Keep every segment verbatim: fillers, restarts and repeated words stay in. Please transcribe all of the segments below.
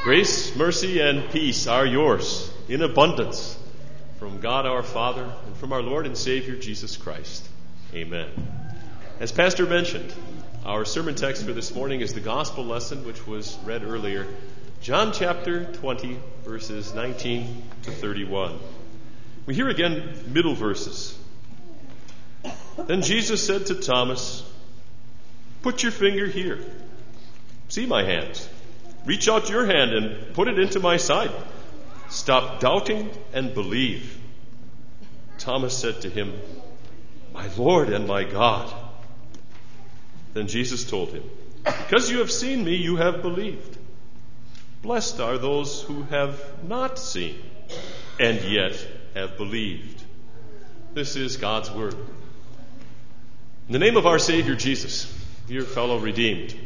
Grace, mercy, and peace are yours in abundance from God our Father and from our Lord and Savior Jesus Christ. Amen. As Pastor mentioned, our sermon text for this morning is the gospel lesson which was read earlier, John chapter twenty, verses nineteen to thirty-one. We hear again middle verses. Then Jesus said to Thomas, "Put your finger here. See my hands. Reach out your hand and put it into my side. Stop doubting and believe." Thomas said to him, "My Lord and my God." Then Jesus told him, "Because you have seen me, you have believed. Blessed are those who have not seen and yet have believed." This is God's word. In the name of our Savior Jesus, dear fellow redeemed,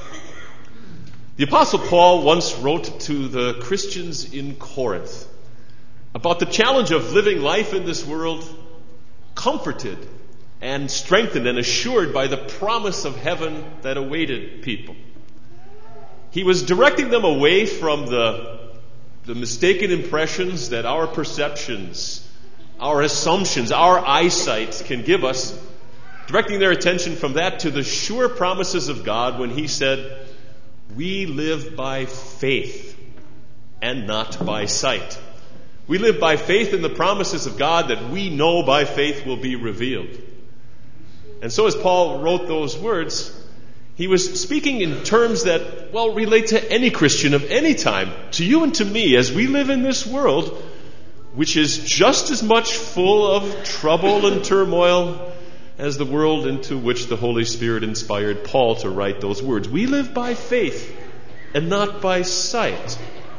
the Apostle Paul once wrote to the Christians in Corinth about the challenge of living life in this world comforted and strengthened and assured by the promise of heaven that awaited people. He was directing them away from the, the mistaken impressions that our perceptions, our assumptions, our eyesight can give us, directing their attention from that to the sure promises of God when he said, "We live by faith and not by sight." We live by faith in the promises of God that we know by faith will be revealed. And so as Paul wrote those words, he was speaking in terms that, well, relate to any Christian of any time, to you and to me, as we live in this world, which is just as much full of trouble and turmoil as the world into which the Holy Spirit inspired Paul to write those words. We live by faith and not by sight.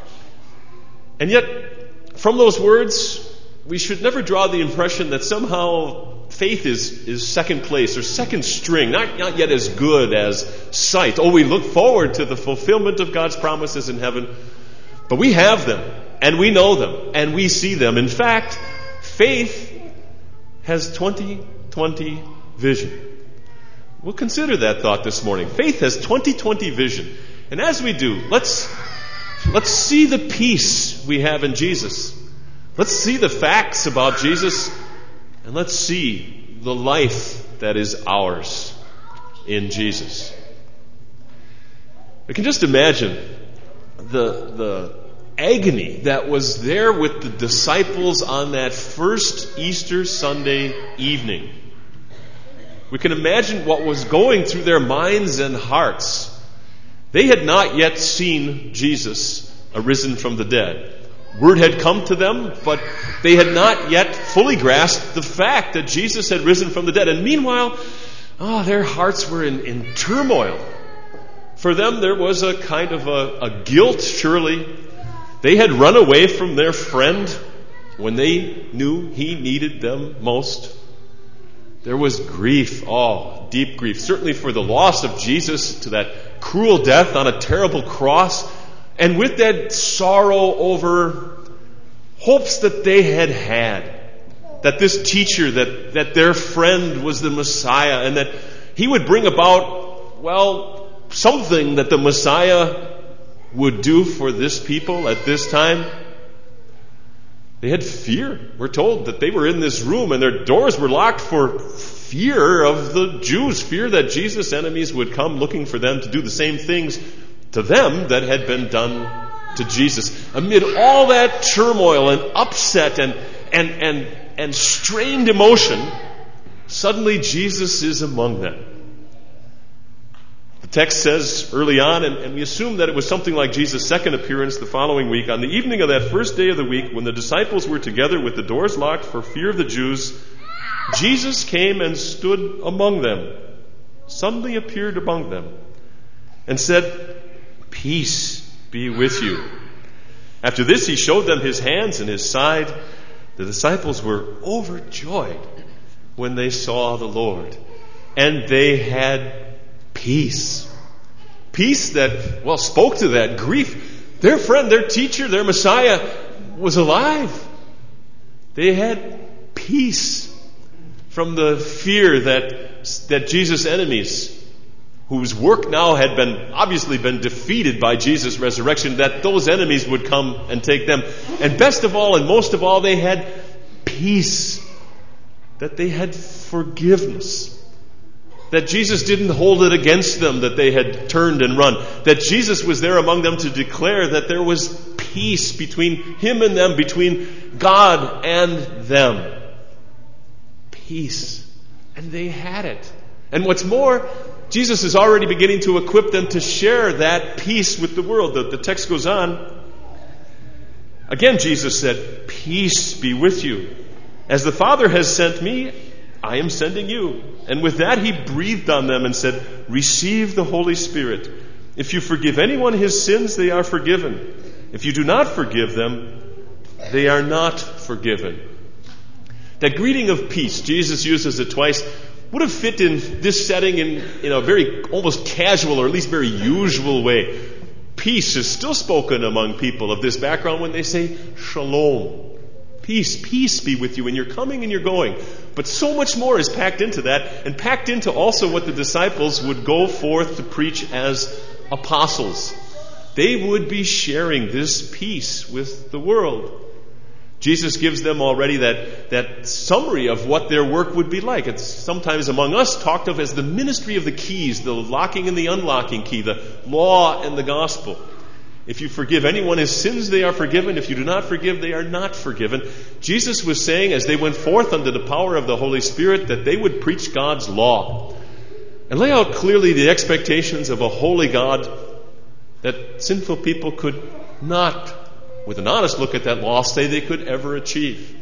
And yet, from those words, we should never draw the impression that somehow faith is, is second place or second string, not, not yet as good as sight. Oh, we look forward to the fulfillment of God's promises in heaven, but we have them, and we know them, and we see them. In fact, faith has twenty twenty vision. We'll consider that thought this morning. Faith has twenty twenty vision. And as we do, let's let's see the peace we have in Jesus. Let's see the facts about Jesus, and let's see the life that is ours in Jesus. I can just imagine the the agony that was there with the disciples on that first Easter Sunday evening. We can imagine what was going through their minds and hearts. They had not yet seen Jesus arisen from the dead. Word had come to them, but they had not yet fully grasped the fact that Jesus had risen from the dead. And meanwhile, oh, their hearts were in, in turmoil. For them, there was a kind of a, a guilt, surely. They had run away from their friend when they knew he needed them most. There was grief, oh, deep grief, certainly for the loss of Jesus to that cruel death on a terrible cross, and with that sorrow over hopes that they had had, that this teacher, that, that their friend was the Messiah, and that he would bring about, well, something that the Messiah would do for this people at this time. They had fear. We're told that they were in this room and their doors were locked for fear of the Jews, fear that Jesus' enemies would come looking for them to do the same things to them that had been done to Jesus. Amid all that turmoil and upset and and and, and strained emotion, suddenly Jesus is among them. The text says early on, and, and we assume that it was something like Jesus' second appearance the following week, on the evening of that first day of the week, when the disciples were together with the doors locked for fear of the Jews, Jesus came and stood among them, suddenly appeared among them, and said, "Peace be with you." After this, he showed them his hands and his side. The disciples were overjoyed when they saw the Lord, and they had peace. Peace that, well, spoke to that grief. Their friend, their teacher, their Messiah was alive. They had peace from the fear that, that Jesus' enemies whose work now had been obviously been defeated by Jesus' resurrection, that those enemies would come and take them. And best of all, and most of all, they had peace. That they had forgiveness. That Jesus didn't hold it against them that they had turned and run. That Jesus was there among them to declare that there was peace between him and them, between God and them. Peace. And they had it. And what's more, Jesus is already beginning to equip them to share that peace with the world. The, the text goes on. Again, Jesus said, "Peace be with you. As the Father has sent me, I am sending you." And with that he breathed on them and said, "Receive the Holy Spirit. If you forgive anyone his sins, they are forgiven. If you do not forgive them, they are not forgiven." That greeting of peace, Jesus uses it twice, would have fit in this setting in, in a very almost casual or at least very usual way. Peace is still spoken among people of this background when they say shalom. Peace, peace be with you in your coming and your going. But so much more is packed into that, and packed into also what the disciples would go forth to preach as apostles. They would be sharing this peace with the world. Jesus gives them already that, that summary of what their work would be like. It's sometimes among us talked of as the ministry of the keys, the locking and the unlocking key, the law and the gospel. If you forgive anyone his sins, they are forgiven. If you do not forgive, they are not forgiven. Jesus was saying as they went forth under the power of the Holy Spirit that they would preach God's law and lay out clearly the expectations of a holy God that sinful people could not, with an honest look at that law, say they could ever achieve.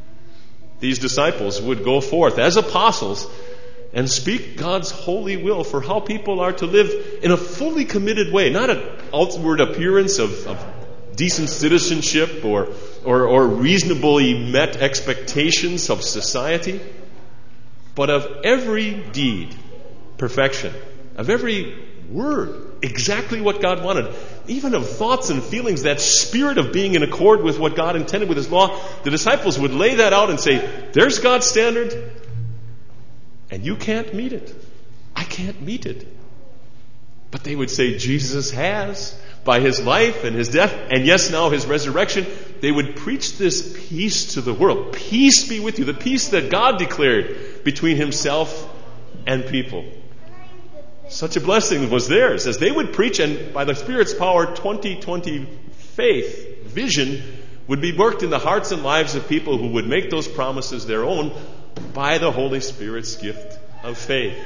These disciples would go forth as apostles and speak God's holy will for how people are to live in a fully committed way, not an outward appearance of, of decent citizenship or, or, or reasonably met expectations of society, but of every deed, perfection, of every word, exactly what God wanted, even of thoughts and feelings, that spirit of being in accord with what God intended with His law. The disciples would lay that out and say, there's God's standard, and you can't meet it. I can't meet it. But they would say Jesus has, by His life and His death, and yes, now His resurrection. They would preach this peace to the world. Peace be with you. The peace that God declared between Himself and people. Such a blessing was theirs as they would preach, and by the Spirit's power, twenty twenty faith, vision, would be worked in the hearts and lives of people who would make those promises their own by the Holy Spirit's gift of faith.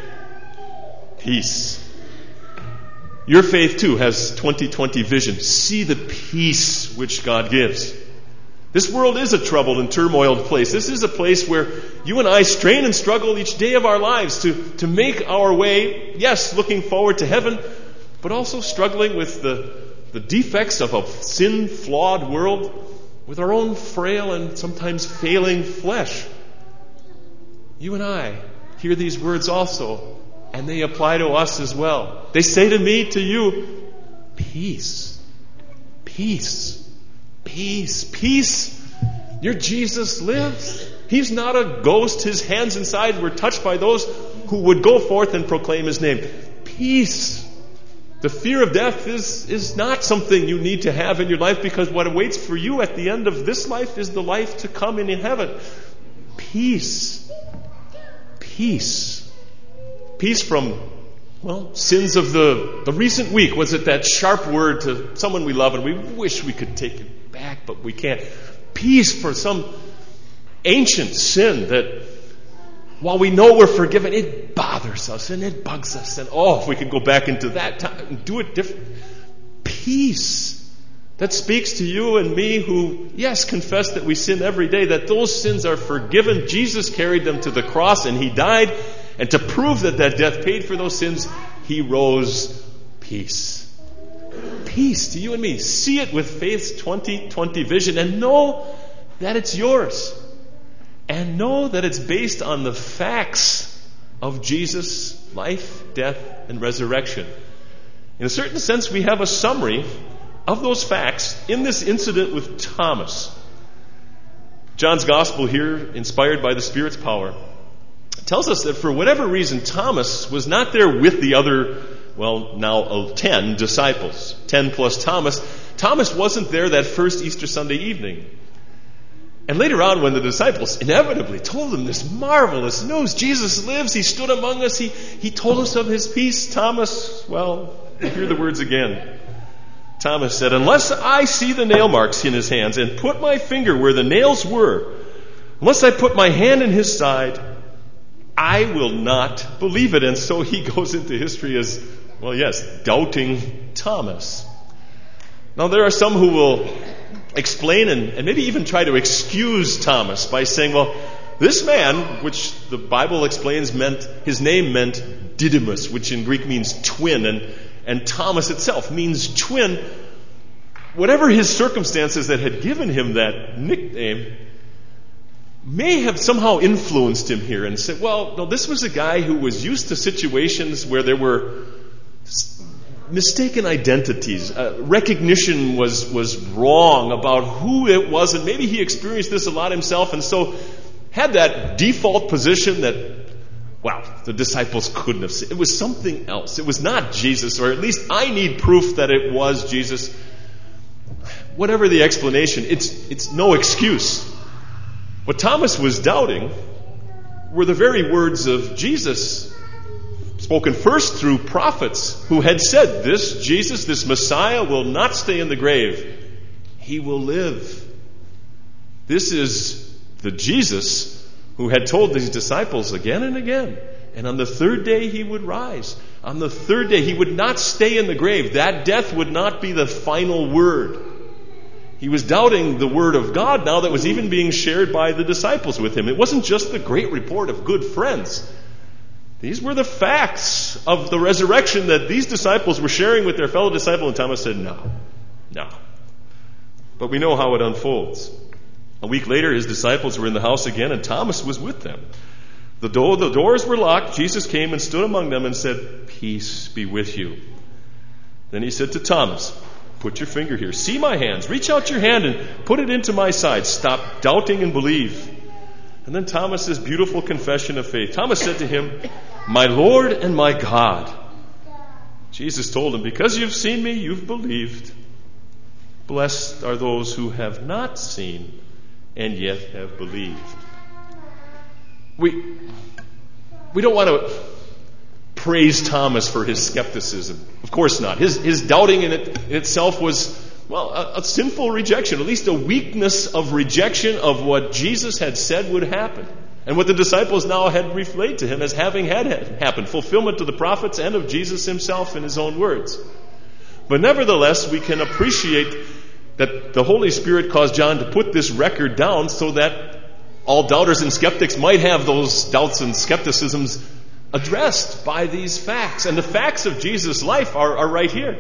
Peace. Your faith too has twenty twenty vision. See the peace which God gives. This world is a troubled and turmoiled place. This is a place where you and I strain and struggle each day of our lives to, to make our way, yes, looking forward to heaven, but also struggling with the, the defects of a sin-flawed world, with our own frail and sometimes failing flesh. You and I hear these words also, and they apply to us as well. They say to me, to you, peace, peace. Peace, peace. Your Jesus lives. He's not a ghost. His hands and sides were touched by those who would go forth and proclaim His name. Peace. The fear of death is, is not something you need to have in your life, because what awaits for you at the end of this life is the life to come in heaven. Peace. Peace. Peace from, well, sins of the, the recent week. Was it that sharp word to someone we love and we wish we could take it back, but we can't. Peace for some ancient sin that, while we know we're forgiven, it bothers us and it bugs us. And oh, if we could go back into that time and do it different. Peace that speaks to you and me who, yes, confess that we sin every day, that those sins are forgiven. Jesus carried them to the cross and He died. And to prove that that death paid for those sins, He rose. Peace. Peace to you and me. See it with faith's twenty twenty vision and know that it's yours. And know that it's based on the facts of Jesus' life, death, and resurrection. In a certain sense, we have a summary of those facts in this incident with Thomas. John's Gospel here, inspired by the Spirit's power, tells us that for whatever reason, Thomas was not there with the other, well, now uh, ten disciples. Ten plus Thomas. Thomas wasn't there that first Easter Sunday evening. And later on, when the disciples inevitably told him this marvelous news, Jesus lives, he stood among us, he, he told us of his peace, Thomas, well, hear the words again. Thomas said, unless I see the nail marks in his hands and put my finger where the nails were, unless I put my hand in his side, I will not believe it. And so he goes into history as, well, yes, doubting Thomas. Now, there are some who will explain and, and maybe even try to excuse Thomas by saying, well, this man, which the Bible explains meant, his name meant Didymus, which in Greek means twin, and, and Thomas itself means twin. Whatever his circumstances that had given him that nickname may have somehow influenced him here and said, well, no, this was a guy who was used to situations where there were mistaken identities. Uh, recognition was, was wrong about who it was, and maybe he experienced this a lot himself, and so had that default position that, wow, the disciples couldn't have seen. It was something else. It was not Jesus, or at least I need proof that it was Jesus. Whatever the explanation, it's, it's no excuse. What Thomas was doubting were the very words of Jesus, spoken first through prophets who had said, this Jesus, this Messiah will not stay in the grave. He will live. This is the Jesus who had told these disciples again and again. And on the third day he would rise. On the third day he would not stay in the grave. That death would not be the final word. He was doubting the word of God now that was even being shared by the disciples with him. It wasn't just the great report of good friends. These were the facts of the resurrection that these disciples were sharing with their fellow disciple, and Thomas said, no, no. But we know how it unfolds. A week later, his disciples were in the house again, and Thomas was with them. The, door, the doors were locked. Jesus came and stood among them and said, peace be with you. Then he said to Thomas, put your finger here. See my hands. Reach out your hand and put it into my side. Stop doubting and believe. And then Thomas's beautiful confession of faith. Thomas said to him, my Lord and my God. Jesus told him, because you've seen me, you've believed. Blessed are those who have not seen and yet have believed. We, we don't want to praise Thomas for his skepticism. Of course not. His, his doubting in, it, in itself was, well, a, a sinful rejection, at least a weakness of rejection of what Jesus had said would happen. And what the disciples now had relayed to him as having had happened. Fulfillment of the prophets and of Jesus himself in his own words. But nevertheless, we can appreciate that the Holy Spirit caused John to put this record down so that all doubters and skeptics might have those doubts and skepticisms addressed by these facts. And the facts of Jesus' life are, are right here.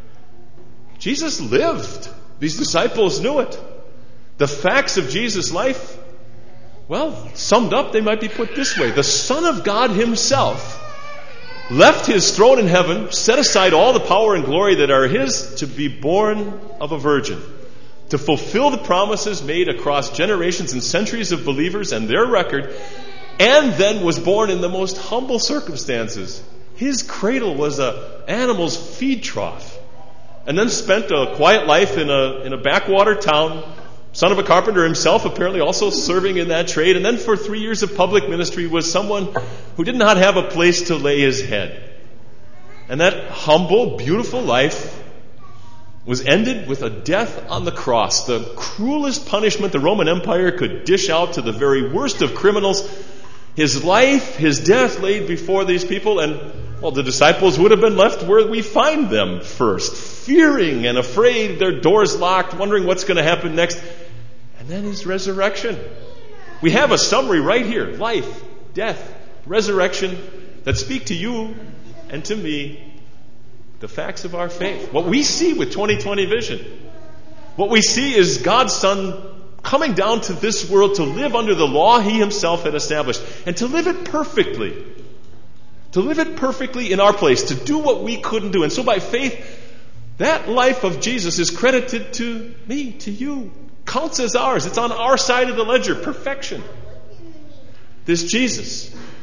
Jesus lived. These disciples knew it. The facts of Jesus' life, well, summed up, they might be put this way. The Son of God himself left his throne in heaven, set aside all the power and glory that are his, to be born of a virgin, to fulfill the promises made across generations and centuries of believers and their record, and then was born in the most humble circumstances. His cradle was an animal's feed trough, and then spent a quiet life in a, in a backwater town, son of a carpenter himself, apparently also serving in that trade. And then for three years of public ministry was someone who did not have a place to lay his head. And that humble, beautiful life was ended with a death on the cross, the cruelest punishment the Roman Empire could dish out to the very worst of criminals. His life, his death laid before these people, and, well, the disciples would have been left where we find them first, fearing and afraid, their doors locked, wondering what's going to happen next. And then his resurrection. We have a summary right here. Life, death, resurrection that speak to you and to me the facts of our faith. What we see with twenty twenty vision. What we see is God's Son coming down to this world to live under the law he himself had established. And to live it perfectly. To live it perfectly in our place. To do what we couldn't do. And so by faith, that life of Jesus is credited to me, to you. Counts as ours. It's on our side of the ledger. Perfection. This Jesus,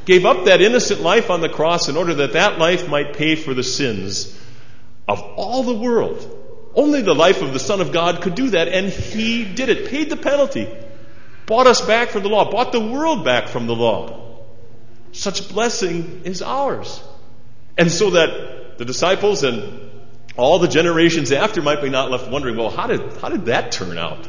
gave up that innocent life on the cross in order that that life might pay for the sins of all the world. Only the life of the Son of God could do that, and He did it, paid the penalty, bought us back from the law, bought the world back from the law. Such blessing is ours. And so that the disciples and all the generations after might be not left wondering, well, how did, how did that turn out?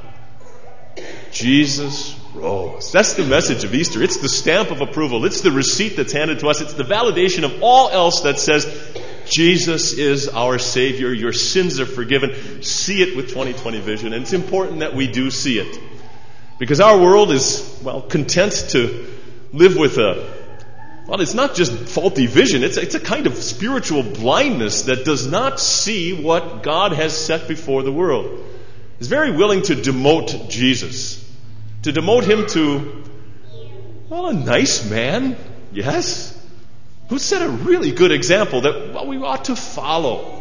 Jesus rose. That's the message of Easter. It's the stamp of approval. It's the receipt that's handed to us. It's the validation of all else that says, Jesus is our Savior. Your sins are forgiven. See it with twenty twenty vision. And it's important that we do see it. Because our world is, well, content to live with a, well, it's not just faulty vision. It's, it's a kind of spiritual blindness that does not see what God has set before the world. It's very willing to demote Jesus. To demote Him to, well, a nice man, yes, who set a really good example that, well, we ought to follow.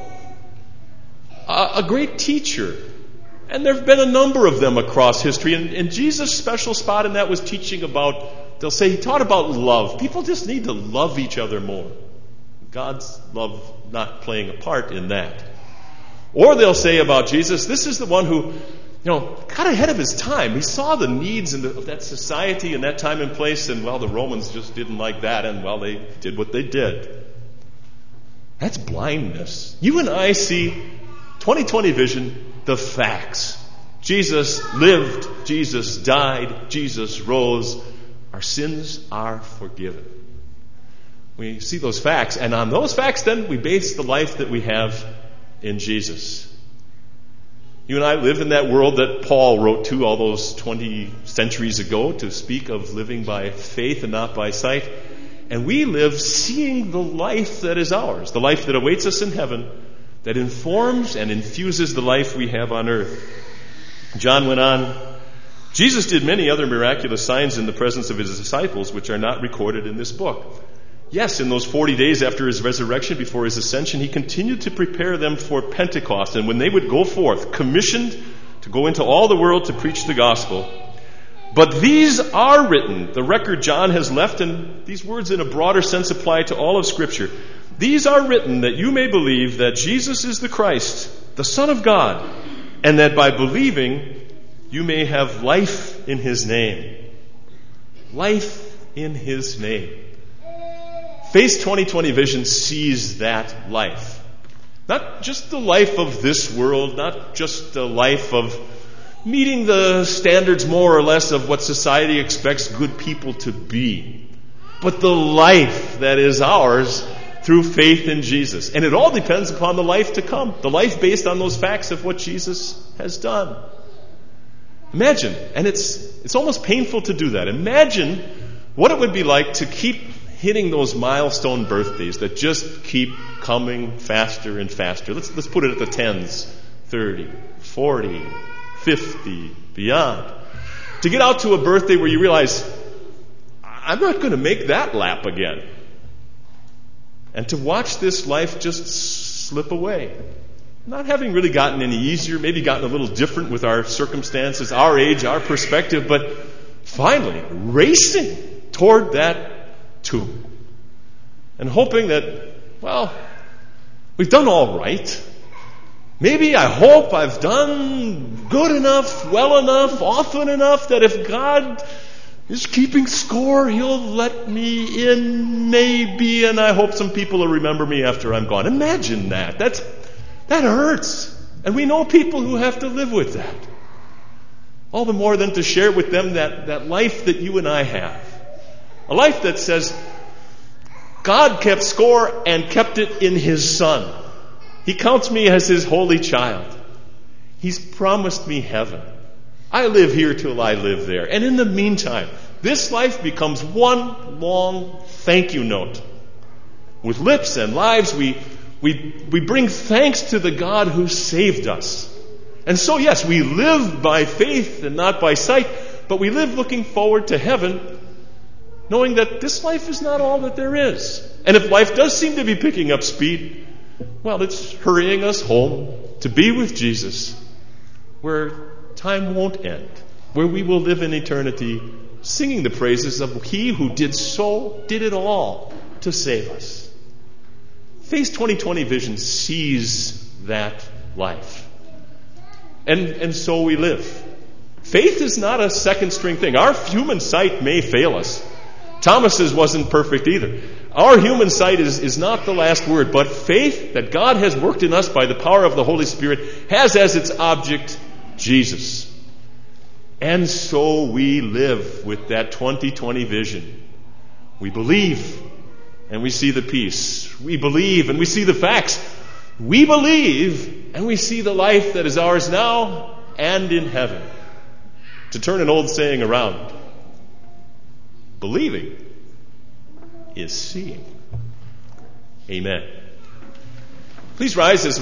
A, a great teacher. And there have been a number of them across history. And, and Jesus' special spot in that was teaching about, they'll say He taught about love. People just need to love each other more. God's love not playing a part in that. Or they'll say about Jesus, this is the one who, you know, got ahead of his time. He saw the needs of that society and that time and place, and, well, the Romans just didn't like that, and, well, they did what they did. That's blindness. You and I see twenty twenty vision, the facts. Jesus lived, Jesus died, Jesus rose. Our sins are forgiven. We see those facts, and on those facts, then, we base the life that we have in Jesus. You and I live in that world that Paul wrote to all those twenty centuries ago to speak of living by faith and not by sight. And we live seeing the life that is ours, the life that awaits us in heaven, that informs and infuses the life we have on earth. John went on, Jesus did many other miraculous signs in the presence of His disciples, which are not recorded in this book. Yes, in those forty days after His resurrection, before His ascension, He continued to prepare them for Pentecost. And when they would go forth, commissioned to go into all the world to preach the gospel. But these are written, the record John has left, and these words in a broader sense apply to all of Scripture. These are written that you may believe that Jesus is the Christ, the Son of God, and that by believing you may have life in His name. Life in His name. Face twenty twenty vision sees that life. Not just the life of this world, not just the life of meeting the standards more or less of what society expects good people to be, but the life that is ours through faith in Jesus. And it all depends upon the life to come, the life based on those facts of what Jesus has done. Imagine, and it's it's almost painful to do that, imagine what it would be like to keep hitting those milestone birthdays that just keep coming faster and faster. Let's let's put it at the tens, thirty, forty, fifty, beyond. To get out to a birthday where you realize, I'm not going to make that lap again. And to watch this life just slip away. Not having really gotten any easier, maybe gotten a little different with our circumstances, our age, our perspective, but finally racing toward that tomb. And hoping that, well, we've done all right. Maybe, I hope I've done good enough, well enough, often enough that if God is keeping score, He'll let me in, maybe, and I hope some people will remember me after I'm gone. Imagine that. That's, that hurts. And we know people who have to live with that. All the more than to share with them that, that life that you and I have. A life that says, God kept score and kept it in His Son. He counts me as His holy child. He's promised me heaven. I live here till I live there. And in the meantime, this life becomes one long thank you note. With lips and lives, we, we, we bring thanks to the God who saved us. And so, yes, we live by faith and not by sight, but we live looking forward to heaven, knowing that this life is not all that there is. And if life does seem to be picking up speed, well, it's hurrying us home to be with Jesus, where time won't end, where we will live in eternity singing the praises of He who did so, did it all to save us. Faith twenty twenty Vision sees that life. And, and so we live. Faith is not a second string thing. Our human sight may fail us. Thomas's wasn't perfect either. Our human sight is, is not the last word, but faith that God has worked in us by the power of the Holy Spirit has as its object Jesus. And so we live with that twenty twenty vision. We believe and we see the peace. We believe and we see the facts. We believe and we see the life that is ours now and in heaven. To turn an old saying around, believing is seeing. Amen. Please rise as